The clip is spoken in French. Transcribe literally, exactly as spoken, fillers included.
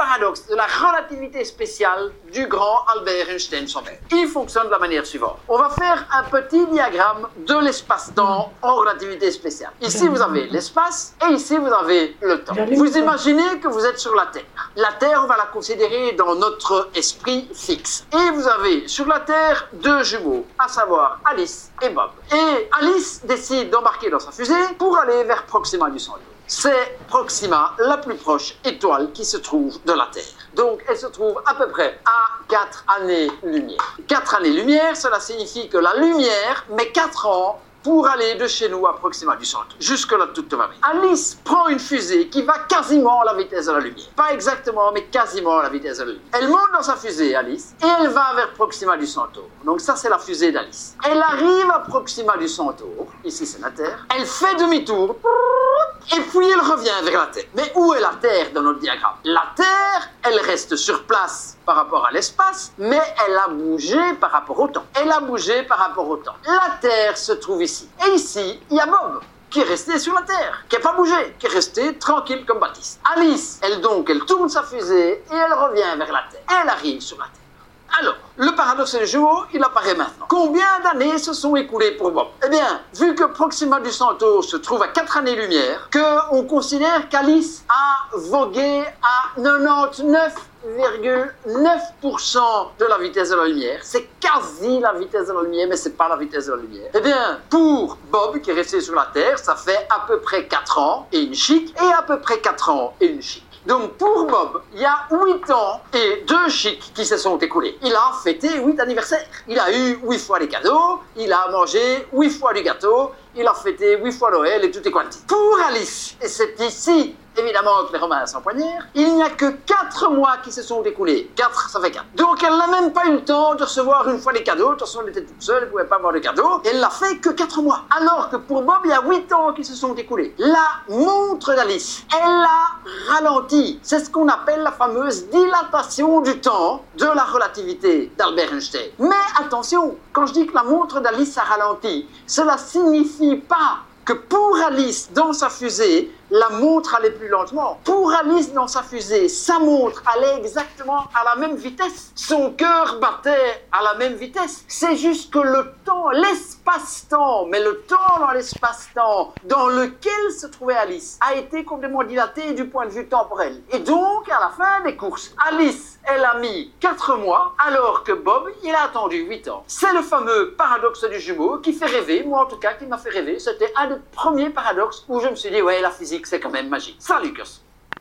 paradoxe de la relativité spéciale du grand Albert Einstein son-même. Il fonctionne de la manière suivante. On va faire un petit diagramme de l'espace-temps en relativité spéciale. Ici, vous avez l'espace et ici, vous avez le temps. Vous imaginez que vous êtes sur la Terre. La Terre, on va la considérer dans notre esprit fixe. Et vous avez sur la Terre deux jumeaux, à savoir Alice et Bob. Et Alice décide d'embarquer dans sa fusée pour aller vers Proxima du Centaure. C'est Proxima, la plus proche étoile qui se trouve de la Terre. Donc, elle se trouve à peu près à quatre années-lumière. quatre années-lumière, cela signifie que la lumière met quatre ans pour aller de chez nous à Proxima du Centaure. Jusque-là, tout va bien. Alice prend une fusée qui va quasiment à la vitesse de la lumière. Pas exactement, mais quasiment à la vitesse de la lumière. Elle monte dans sa fusée, Alice, et elle va vers Proxima du Centaure. Donc ça, c'est la fusée d'Alice. Elle arrive à Proxima du Centaure. Ici, c'est la Terre. Elle fait demi-tour. Et puis, elle revient vers la Terre. Mais où est la Terre dans notre diagramme? La Terre, elle reste sur place par rapport à l'espace, mais elle a bougé par rapport au temps. Elle a bougé par rapport au temps. La Terre se trouve ici. Et ici, il y a Bob, qui est resté sur la Terre, qui n'a pas bougé, qui est resté tranquille comme Baptiste. Alice, elle donc, elle tourne sa fusée et elle revient vers la Terre. Elle arrive sur la Terre. Alors, le paradoxe du jumeau, il apparaît maintenant. Combien d'années se sont écoulées pour Bob? Eh bien, vu que Proxima du Centaure se trouve à quatre années-lumière, qu'on considère qu'Alice a vogué à quatre-vingt-dix-neuf virgule neuf pour cent de la vitesse de la lumière, c'est quasi la vitesse de la lumière, mais c'est pas la vitesse de la lumière. Eh bien, pour Bob, qui est resté sur la Terre, ça fait à peu près quatre ans et une chic, et à peu près quatre ans et une chic. Donc pour Bob, il y a huit ans et deux chics qui se sont écoulés. Il a fêté huit anniversaires. Il a eu huit fois les cadeaux, il a mangé huit fois du gâteau, il a fêté huit fois Noël et tout est quanti. Pour Alice, et c'est ici évidemment que les Romains s'empoignèrent, il n'y a que quatre mois qui se sont écoulés. quatre, ça fait quatre. Donc elle n'a même pas eu le temps de recevoir une fois les cadeaux. De toute façon, elle était toute seule, elle ne pouvait pas avoir de cadeaux. Elle l'a fait que quatre mois. Alors que pour Bob, il y a huit ans qui se sont écoulés. La montre d'Alice, elle a ralenti. C'est ce qu'on appelle la fameuse dilatation du temps de la relativité d'Albert Einstein. Mais attention, quand je dis que la montre d'Alice a ralenti, cela signifie pas que pour Alice, dans sa fusée, la montre allait plus lentement. Pour Alice, dans sa fusée, sa montre allait exactement à la même vitesse. Son cœur battait à la même vitesse. C'est juste que le temps, l'espace-temps, mais le temps dans l'espace-temps dans lequel se trouvait Alice a été complètement dilaté du point de vue temporel. Et donc, à la fin des courses, Alice, elle a mis quatre mois, alors que Bob, il a attendu huit ans. C'est le fameux paradoxe du jumeau qui fait rêver, moi en tout cas, qui m'a fait rêver. C'était un des premiers paradoxes où je me suis dit, ouais, la physique, c'est quand même magique. Salut, Lucas.